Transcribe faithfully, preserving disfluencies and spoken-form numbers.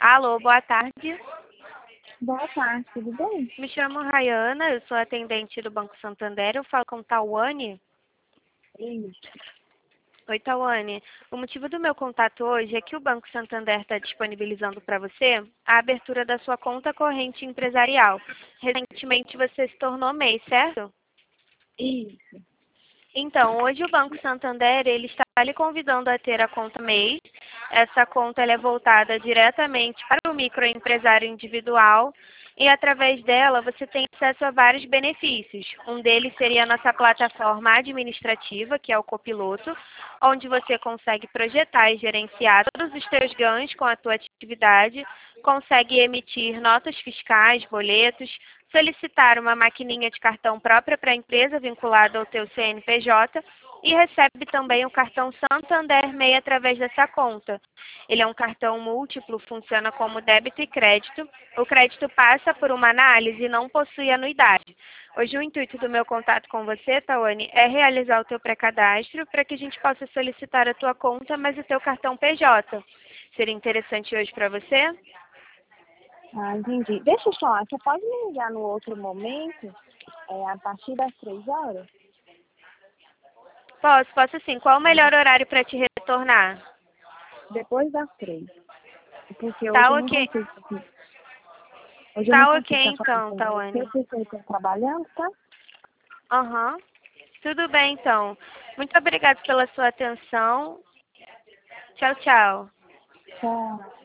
Alô, boa tarde. Boa tarde, tudo bem? Me chamo Rayana, eu sou atendente do Banco Santander. Eu falo com Tawane. Isso. Oi, Tawane. O motivo do meu contato hoje é que o Banco Santander está disponibilizando para você a abertura da sua conta corrente empresarial. Recentemente você se tornou M E I, certo? Isso. Então, hoje o Banco Santander ele está lhe convidando a ter a conta M E I. Essa conta ela é voltada diretamente para o microempresário individual e através dela você tem acesso a vários benefícios. Um deles seria a nossa plataforma administrativa, que é o Copiloto, onde você consegue projetar e gerenciar todos os seus ganhos com a tua atividade, consegue emitir notas fiscais, boletos, solicitar uma maquininha de cartão própria para a empresa vinculada ao teu C N P J e recebe também o cartão Santander M E I através dessa conta. Ele é um cartão múltiplo, funciona como débito e crédito. O crédito passa por uma análise e não possui anuidade. Hoje o intuito do meu contato com você, Tawane, é realizar o teu pré-cadastro para que a gente possa solicitar a tua conta, mas o teu cartão P J. Seria interessante hoje para você? Ah, entendi. Deixa eu falar, você pode me ligar no outro momento, é, a partir das três horas? Posso, posso sim. Qual o melhor horário para te retornar? Depois das três. Porque hoje Tá eu não ok. consigo. Hoje eu não Tá consigo ok estar falando então, com você, Tawane. porque eu estou trabalhando, tá? Aham. Tudo bem então. Muito obrigada pela sua atenção. Tchau, tchau. Tchau.